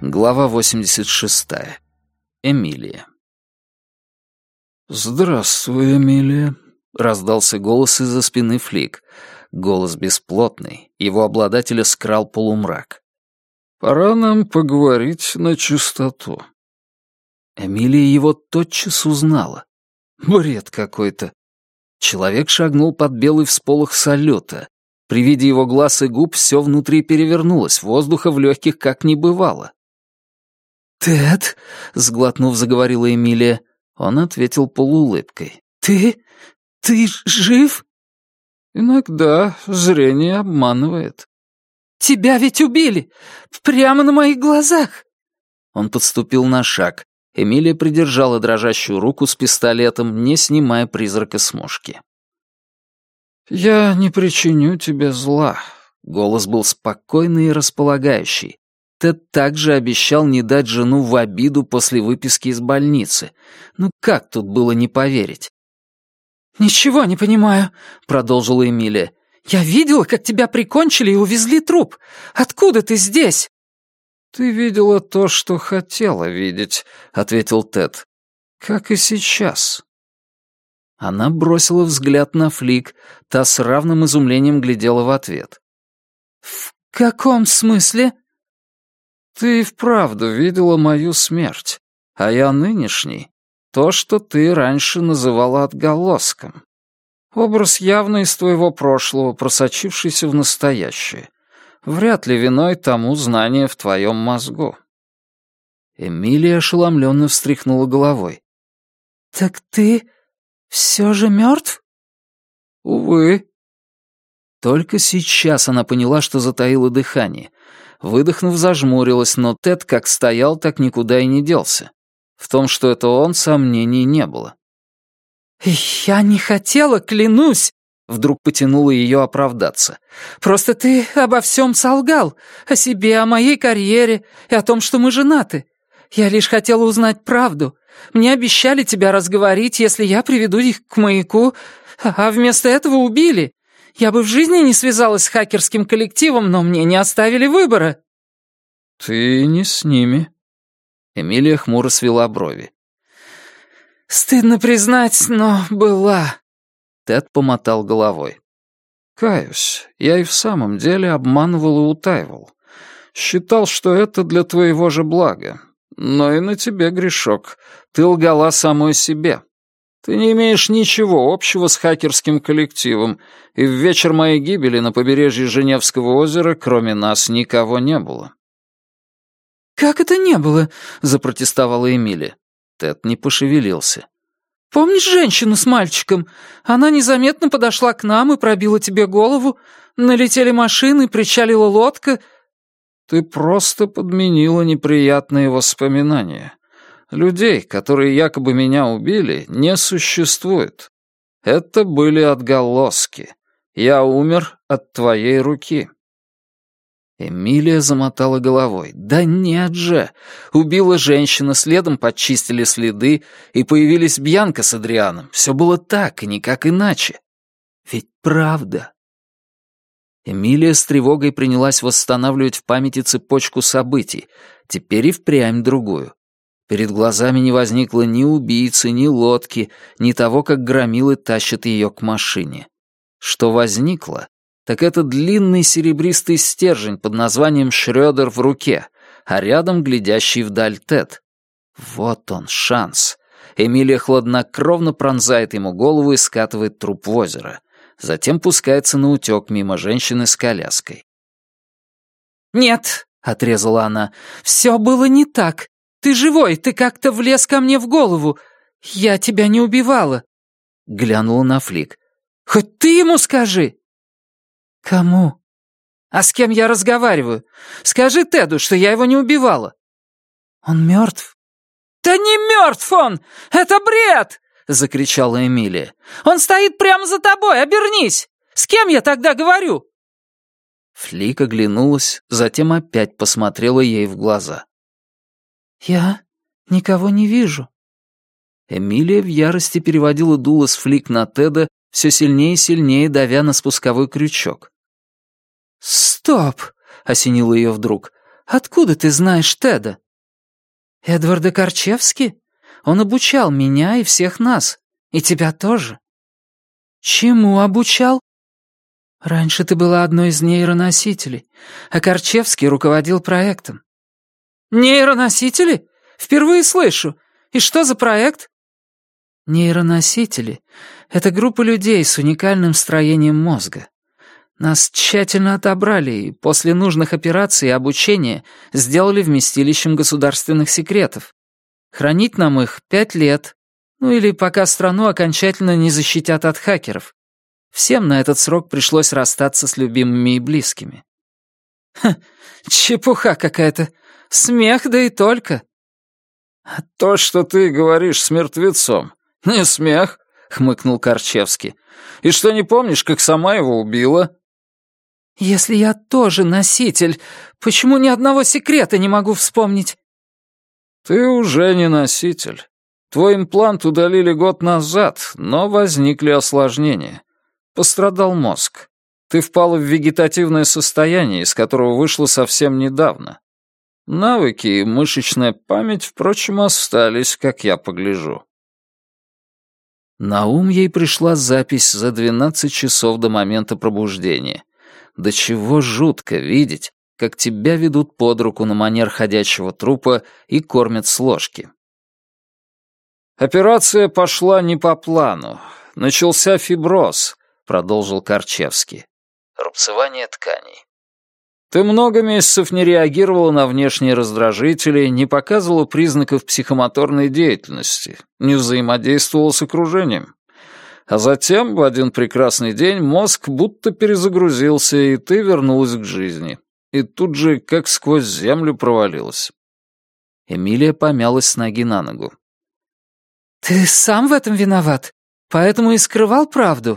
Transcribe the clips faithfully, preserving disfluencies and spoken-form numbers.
Глава восемьдесят шестая. Эмилия. «Здравствуй, Эмилия», — раздался голос из-за спины Флик. Голос бесплотный, его обладателя скрал полумрак. «Пора нам поговорить на чистоту». Эмилия его тотчас узнала. Бред какой-то. Человек шагнул под белый всполох салюта. При виде его глаз и губ все внутри перевернулось, воздуха в легких как не бывало. «Тед», — сглотнув, заговорила Эмилия. Он ответил полуулыбкой. «Ты? Ты жив?» «Иногда зрение обманывает». «Тебя ведь убили! Прямо на моих глазах!» Он подступил на шаг. Эмилия придержала дрожащую руку с пистолетом, не снимая призрака с мушки. «Я не причиню тебе зла». Голос был спокойный и располагающий. Тед также обещал не дать жену в обиду после выписки из больницы. Ну как тут было не поверить? «Ничего не понимаю», — продолжила Эмилия. «Я видела, как тебя прикончили и увезли труп. Откуда ты здесь?» «Ты видела то, что хотела видеть», — ответил Тед. «Как и сейчас». Она бросила взгляд на Флик, та с равным изумлением глядела в ответ. «В каком смысле?» «Ты вправду видела мою смерть, а я нынешний — то, что ты раньше называла отголоском. Образ явно из твоего прошлого, просочившийся в настоящее. Вряд ли виной тому знание в твоем мозгу». Эмилия ошеломленно встряхнула головой. «Так ты все же мертв?» «Увы». Только сейчас она поняла, что затаила дыхание. Выдохнув, зажмурилась, но Тед как стоял, так никуда и не делся. В том, что это он, сомнений не было. «Я не хотела, клянусь!» Вдруг потянула ее оправдаться. «Просто ты обо всем солгал. О себе, о моей карьере и о том, что мы женаты. Я лишь хотела узнать правду. Мне обещали тебя разговорить, если я приведу их к маяку, а вместо этого убили. Я бы в жизни не связалась с хакерским коллективом, но мне не оставили выбора». «Ты не с ними». Эмилия хмуро свела брови. «Стыдно признать, но была». Тед помотал головой. «Каюсь, я и в самом деле обманывал и утаивал. Считал, что это для твоего же блага. Но и на тебе грешок. Ты лгала самой себе. Ты не имеешь ничего общего с хакерским коллективом, и в вечер моей гибели на побережье Женевского озера кроме нас никого не было». «Как это не было?» — запротестовала Эмилия. Тед не пошевелился. «Помнишь женщину с мальчиком? Она незаметно подошла к нам и пробила тебе голову. Налетели машины, причалила лодка». «Ты просто подменила неприятные воспоминания. Людей, которые якобы меня убили, не существует. Это были отголоски. Я умер от твоей руки». Эмилия замотала головой. «Да нет же! Убила женщина, следом подчистили следы, и появились Бьянка с Адрианом. Все было так и никак иначе. Ведь правда». Эмилия с тревогой принялась восстанавливать в памяти цепочку событий, теперь и впрямь другую. Перед глазами не возникло ни убийцы, ни лодки, ни того, как громилы тащат ее к машине. Что возникло, так это длинный серебристый стержень под названием «Шрёдер» в руке, а рядом глядящий вдаль Тед. Вот он, шанс. Эмилия хладнокровно пронзает ему голову и скатывает труп в озеро. Затем пускается на утёк мимо женщины с коляской. «Нет», — отрезала она, — «всё было не так. Ты живой, ты как-то влез ко мне в голову. Я тебя не убивала». Глянула на Флик. «Хоть ты ему скажи». «Кому?» «А с кем я разговариваю? Скажи Теду, что я его не убивала». «Он мертв?» «Да не мертв он! Это бред!» — закричала Эмилия. «Он стоит прямо за тобой! Обернись! С кем я тогда говорю?» Флик оглянулась, затем опять посмотрела ей в глаза. «Я никого не вижу». Эмилия в ярости переводила дуло с Флик на Теда, все сильнее и сильнее давя на спусковой крючок. «Стоп!» — осенило ее вдруг. Откуда ты знаешь Теда?» «Эдварда Корчевски? Он обучал меня и всех нас, и тебя тоже». «Чему обучал?» «Раньше ты была одной из нейроносителей, а Корчевский руководил проектом». «Нейроносители? Впервые слышу. И что за проект?» «Нейроносители — это группа людей с уникальным строением мозга. Нас тщательно отобрали и после нужных операций и обучения сделали вместилищем государственных секретов. Хранить нам их пять лет, ну или пока страну окончательно не защитят от хакеров. Всем на этот срок пришлось расстаться с любимыми и близкими». «Ха, чепуха какая-то. Смех, да и только». «А то, что ты говоришь с мертвецом, не смех», — хмыкнул Корчевский. «И что, не помнишь, как сама его убила?» «Если я тоже носитель, почему ни одного секрета не могу вспомнить?» «Ты уже не носитель. Твой имплант удалили год назад, но возникли осложнения. Пострадал мозг. Ты впала в вегетативное состояние, из которого вышла совсем недавно. Навыки и мышечная память, впрочем, остались, как я погляжу». На ум ей пришла запись за двенадцать часов до момента пробуждения. До чего жутко видеть, как тебя ведут под руку на манер ходячего трупа и кормят с ложки. «Операция пошла не по плану. Начался фиброз», — продолжил Корчевский. «Рубцевание тканей. Ты много месяцев не реагировала на внешние раздражители, не показывала признаков психомоторной деятельности, не взаимодействовала с окружением. А затем, в один прекрасный день, мозг будто перезагрузился, и ты вернулась к жизни. И тут же, как сквозь землю, провалилась». Эмилия помялась с ноги на ногу. «Ты сам в этом виноват? Поэтому и скрывал правду?»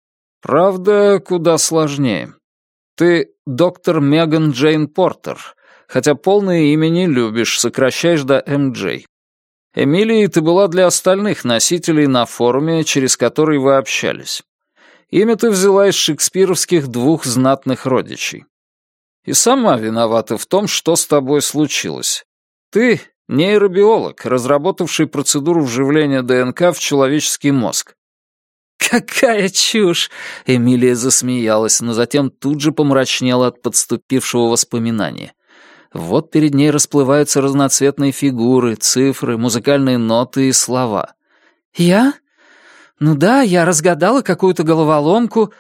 «Правда куда сложнее. Ты доктор Меган Джейн Портер, хотя полное имя не любишь, сокращаешь до эм джей. Эмилией ты была для остальных носителей на форуме, через который вы общались. Имя ты взяла из шекспировских двух знатных родичей. И сама виновата в том, что с тобой случилось. Ты — нейробиолог, разработавший процедуру вживления ДНК в человеческий мозг». «Какая чушь!» — Эмилия засмеялась, но затем тут же помрачнела от подступившего воспоминания. Вот перед ней расплываются разноцветные фигуры, цифры, музыкальные ноты и слова. «Я? Ну да, я разгадала какую-то головоломку.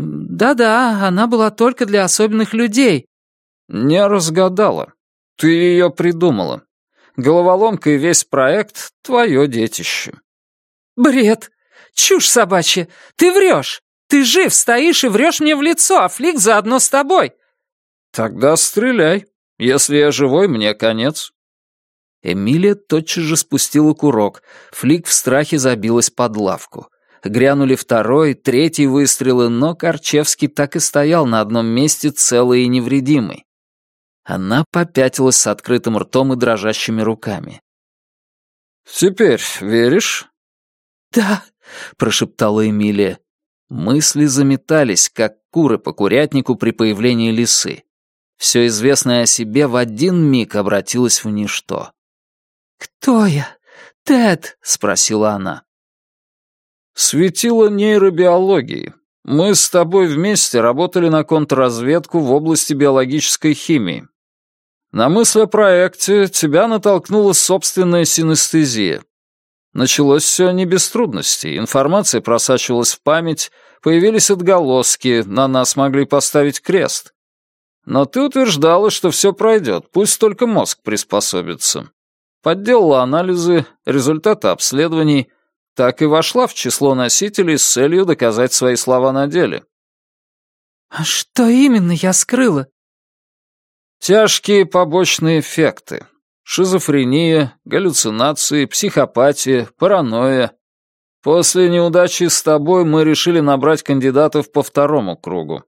Да-да, она была только для особенных людей». «Не разгадала. Ты ее придумала. Головоломка и весь проект — твое детище». «Бред! Чушь собачья! Ты врешь! Ты жив, стоишь и врешь мне в лицо, а Флик заодно с тобой!» «Тогда стреляй. Если я живой, мне конец». Эмилия тотчас же спустила курок. Флик в страхе забилась под лавку. Грянули второй, третий выстрелы, но Корчевский так и стоял на одном месте целый и невредимый. Она попятилась с открытым ртом и дрожащими руками. «Теперь веришь?» «Да», — прошептала Эмилия. Мысли заметались, как куры по курятнику при появлении лисы. Все известное о себе в один миг обратилось в ничто. «Кто я? Тед?» — спросила она. «Светило нейробиологии. Мы с тобой вместе работали на контрразведку в области биологической химии. На мысль о проекте тебя натолкнула собственная синестезия. Началось все не без трудностей. Информация просачивалась в память, появились отголоски, на нас могли поставить крест. Но ты утверждала, что все пройдет, пусть только мозг приспособится. Подделала анализы, результаты обследований, так и вошла в число носителей с целью доказать свои слова на деле». «А что именно я скрыла?» «Тяжкие побочные эффекты. Шизофрения, галлюцинации, психопатия, паранойя. После неудачи с тобой мы решили набрать кандидатов по второму кругу».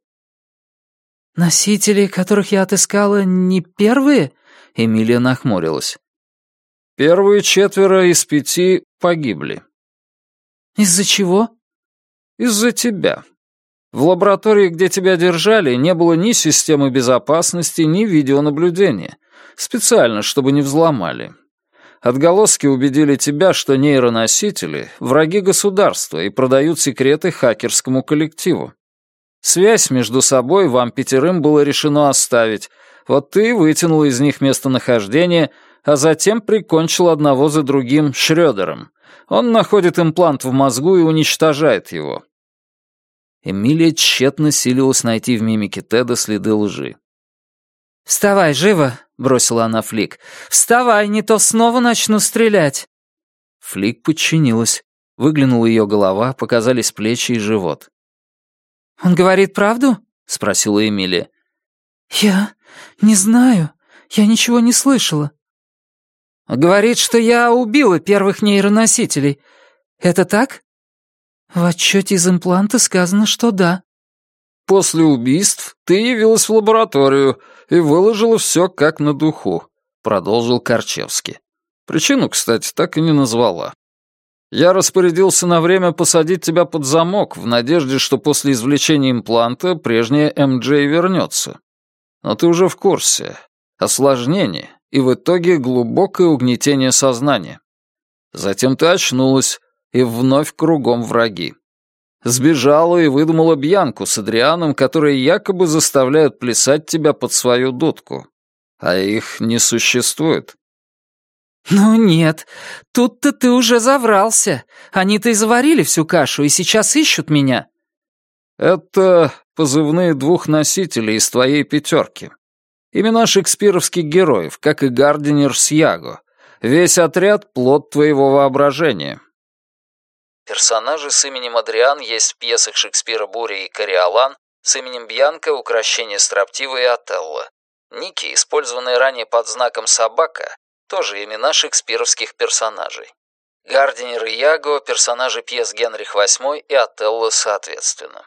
«Носители, которых я отыскала, не первые?» — Эмилия нахмурилась. «Первые четверо из пяти погибли». «Из-за чего?» «Из-за тебя. В лаборатории, где тебя держали, не было ни системы безопасности, ни видеонаблюдения, Специально, чтобы не взломали. Отголоски убедили тебя, что нейроносители — враги государства и продают секреты хакерскому коллективу. Связь между собой вам пятерым было решено оставить. Вот ты вытянул из них местонахождение, а затем прикончил одного за другим Шрёдером. Он находит имплант в мозгу и уничтожает его. Эмилия тщетно силилась найти в мимике Теда следы лжи. «Вставай, живо!» — бросила она Флик. «Вставай, не то снова начну стрелять!» Флик подчинилась. Выглянула ее голова, показались плечи и живот. «Он говорит правду?» — спросила Эмилия. «Я не знаю. Я ничего не слышала». «Говорит, что я убила первых нейроносителей. Это так?» «В отчете из импланта сказано, что да». «После убийств ты явилась в лабораторию и выложила все как на духу», — продолжил Корчевский. «Причину, кстати, так и не назвала. Я распорядился на время посадить тебя под замок в надежде, что после извлечения импланта прежняя эм джей вернется. Но ты уже в курсе. Осложнение и в итоге глубокое угнетение сознания. Затем ты очнулась, и вновь кругом враги. Сбежала и выдумала Бьянку с Адрианом, которые якобы заставляют плясать тебя под свою дудку. А их не существует». «Ну нет, тут-то ты уже заврался. Они-то и заварили всю кашу, и сейчас ищут меня». «Это позывные двух носителей из твоей пятерки. Имена шекспировских героев, как и Гардинер с Яго. Весь отряд — плод твоего воображения». Персонажи с именем Адриан есть в пьесах Шекспира «Буря» и «Кориолан», с именем Бьянка «Укрощение строптивой» и «Отелло». Ники, использованные ранее под знаком «собака», тоже имена шекспировских персонажей. Гардинер и Яго — персонажи пьес Генрих восьмой и Отелло соответственно.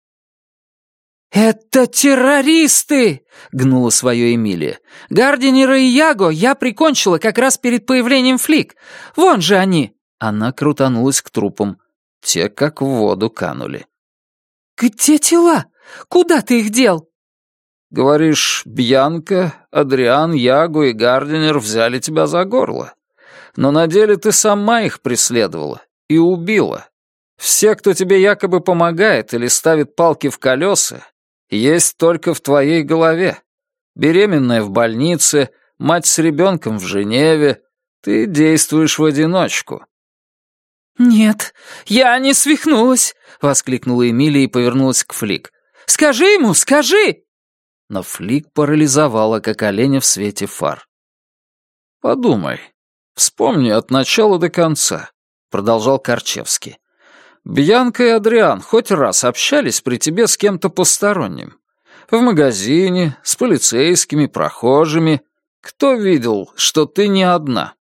«Это террористы!» — гнула свое Эмилия. «Гардинера и Яго я прикончила как раз перед появлением Флик. Вон же они!» Она крутанулась к трупам. Те как в воду канули. «Где тела? Куда ты их дел?» «Говоришь, Бьянка, Адриан, Яго и Гардинер взяли тебя за горло. Но на деле ты сама их преследовала и убила. Все, кто тебе якобы помогает или ставит палки в колеса, есть только в твоей голове. Беременная в больнице, мать с ребенком в Женеве. Ты действуешь в одиночку». «Нет, я не свихнулась!» — воскликнула Эмилия и повернулась к Флик. «Скажи ему, скажи!» Но Флик парализовала, как оленя в свете фар. «Подумай, вспомни от начала до конца», — продолжал Корчевский. «Бьянка и Адриан хоть раз общались при тебе с кем-то посторонним? В магазине, с полицейскими, прохожими. Кто видел, что ты не одна?»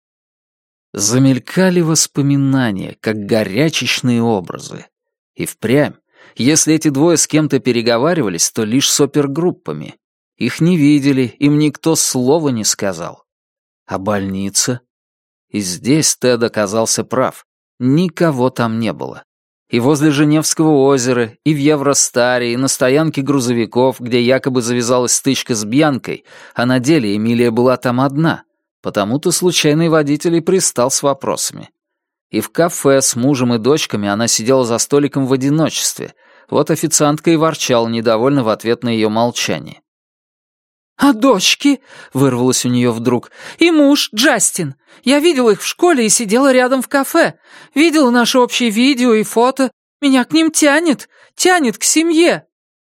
Замелькали воспоминания, как горячечные образы. И впрямь, если эти двое с кем-то переговаривались, то лишь с опергруппами. Их не видели, им никто слова не сказал. А больница? И здесь Тед оказался прав. Никого там не было. И возле Женевского озера, и в Евростаре, и на стоянке грузовиков, где якобы завязалась стычка с Бьянкой, а на деле Эмилия была там одна. Потому-то случайный водитель и пристал с вопросами. И в кафе с мужем и дочками она сидела за столиком в одиночестве. Вот официантка и ворчала недовольно в ответ на ее молчание. «А дочки?» — вырвалось у нее вдруг. «И муж, Джастин. Я видела их в школе и сидела рядом в кафе. Видела наши общие видео и фото. Меня к ним тянет, тянет к семье».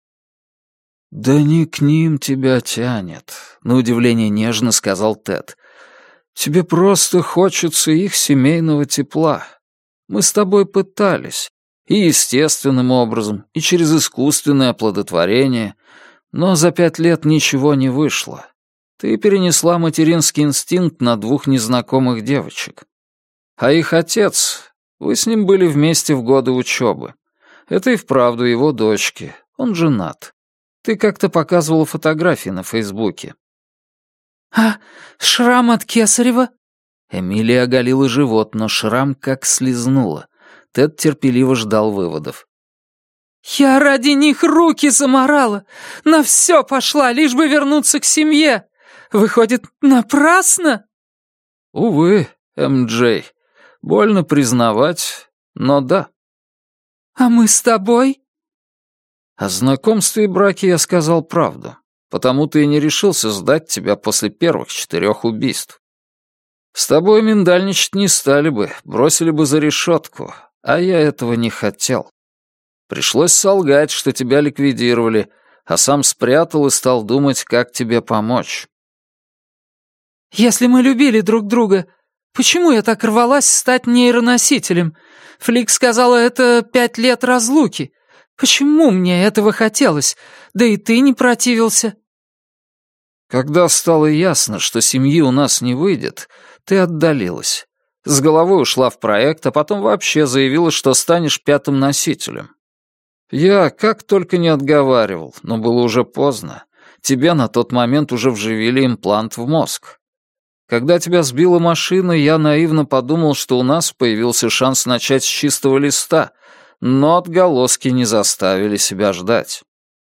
«Да не к ним тебя тянет», — на удивление нежно сказал Тед. «Тебе просто хочется их семейного тепла. Мы с тобой пытались. И естественным образом, и через искусственное оплодотворение. Но за пять лет ничего не вышло. Ты перенесла материнский инстинкт на двух незнакомых девочек. А их отец... Вы с ним были вместе в годы учебы. Это и вправду его дочки. Он женат. Ты как-то показывала фотографии на Фейсбуке». «А шрам от Кесарева?» Эмилия оголила живот, но шрам как слезнула. Тед терпеливо ждал выводов. «Я ради них руки заморала. На все пошла, лишь бы вернуться к семье. Выходит, напрасно?» «Увы, эм джей, больно признавать, но да». «А мы с тобой?» О знакомстве и браке я сказал правду, потому ты и не решился сдать тебя после первых четырех убийств. С тобой миндальничать не стали бы, бросили бы за решетку, а я этого не хотел. Пришлось солгать, что тебя ликвидировали, а сам спрятал и стал думать, как тебе помочь. «Если мы любили друг друга, почему я так рвалась стать нейроносителем? Флик сказала, это пять лет разлуки. Почему мне этого хотелось? Да и ты не противился». Когда стало ясно, что семьи у нас не выйдет, ты отдалилась. С головой ушла в проект, а потом вообще заявила, что станешь пятым носителем. Я как только не отговаривал, но было уже поздно. Тебе на тот момент уже вживили имплант в мозг. Когда тебя сбила машина, я наивно подумал, что у нас появился шанс начать с чистого листа, но отголоски не заставили себя ждать.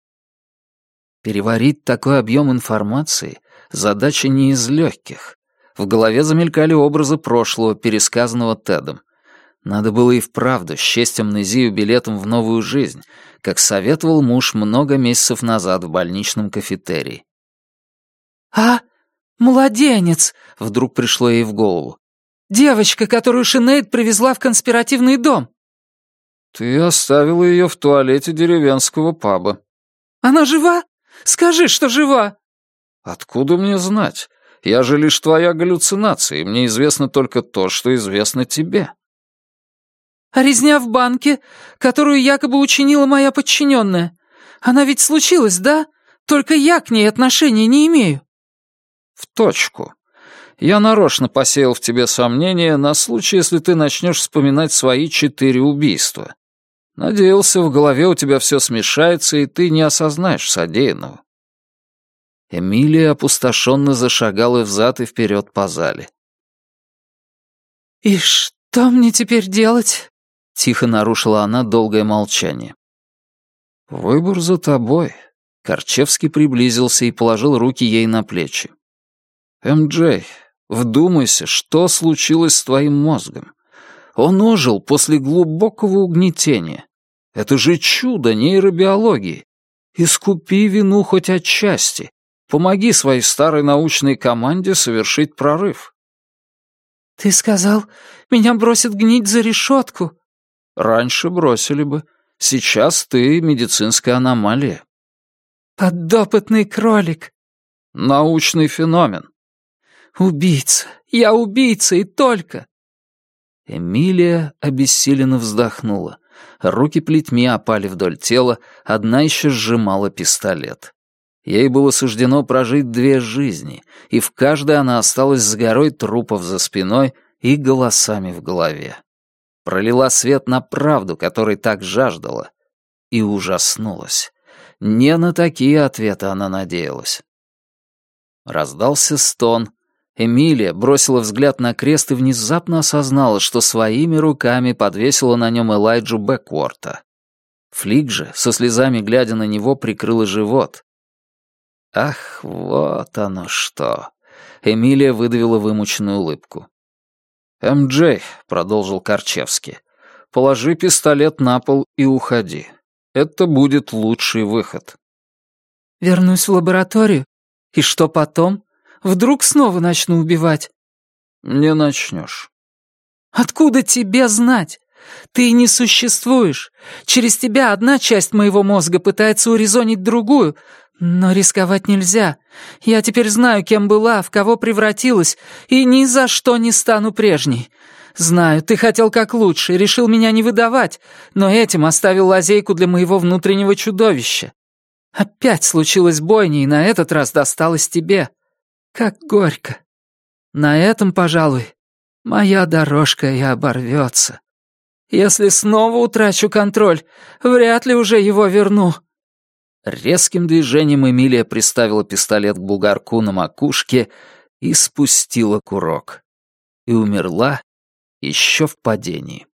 Переварить такой объем информации — задача не из легких. В голове замелькали образы прошлого, пересказанного Тедом. Надо было и вправду счесть амнезию билетом в новую жизнь, как советовал муж много месяцев назад в больничном кафетерии. «А, младенец!» — вдруг пришло ей в голову. «Девочка, которую Шинейд привезла в конспиративный дом». «Ты оставила ее в туалете деревенского паба». «Она жива? Скажи, что жива!» «Откуда мне знать? Я же лишь твоя галлюцинация, и мне известно только то, что известно тебе». «А резня в банке, которую якобы учинила моя подчиненная, она ведь случилась, да? Только я к ней отношения не имею». «В точку. Я нарочно посеял в тебе сомнения на случай, если ты начнешь вспоминать свои четыре убийства. Надеялся, в голове у тебя все смешается, и ты не осознаешь содеянного». Эмилия опустошенно зашагала взад и вперед по зале. «И что мне теперь делать?» — тихо нарушила она долгое молчание. «Выбор за тобой». Корчевский приблизился и положил руки ей на плечи. «эм джей, вдумайся, что случилось с твоим мозгом. Он ожил после глубокого угнетения. Это же чудо нейробиологии. Искупи вину хоть отчасти. Помоги своей старой научной команде совершить прорыв». «Ты сказал, меня бросят гнить за решетку?» «Раньше бросили бы. Сейчас ты медицинская аномалия». «Подопытный кролик». «Научный феномен». «Убийца. Я убийца и только». Эмилия обессиленно вздохнула. Руки плетьми опали вдоль тела, одна еще сжимала пистолет. Ей было суждено прожить две жизни, и в каждой она осталась с горой трупов за спиной и голосами в голове. Пролила свет на правду, которой так жаждала, и ужаснулась. Не на такие ответы она надеялась. Раздался стон. Эмилия бросила взгляд на крест и внезапно осознала, что своими руками подвесила на нем Элайджу Бэкворта. Флик же, со слезами глядя на него, прикрыла живот. Ах, вот оно что. Эмилия выдавила вымученную улыбку. «эм джей», — продолжил Корчевский, — «положи пистолет на пол и уходи. Это будет лучший выход». «Вернусь в лабораторию? И что потом? Вдруг снова начну убивать?» «Не начнешь». «Откуда тебе знать? Ты не существуешь. Через тебя одна часть моего мозга пытается урезонить другую, но рисковать нельзя. Я теперь знаю, кем была, в кого превратилась, и ни за что не стану прежней. Знаю, ты хотел как лучше, решил меня не выдавать, но этим оставил лазейку для моего внутреннего чудовища. Опять случилась бойня, и на этот раз досталось тебе. Как горько. На этом, пожалуй, моя дорожка и оборвется. Если снова утрачу контроль, вряд ли уже его верну». Резким движением Эмилия приставила пистолет к бугорку на макушке и спустила курок. И умерла еще в падении.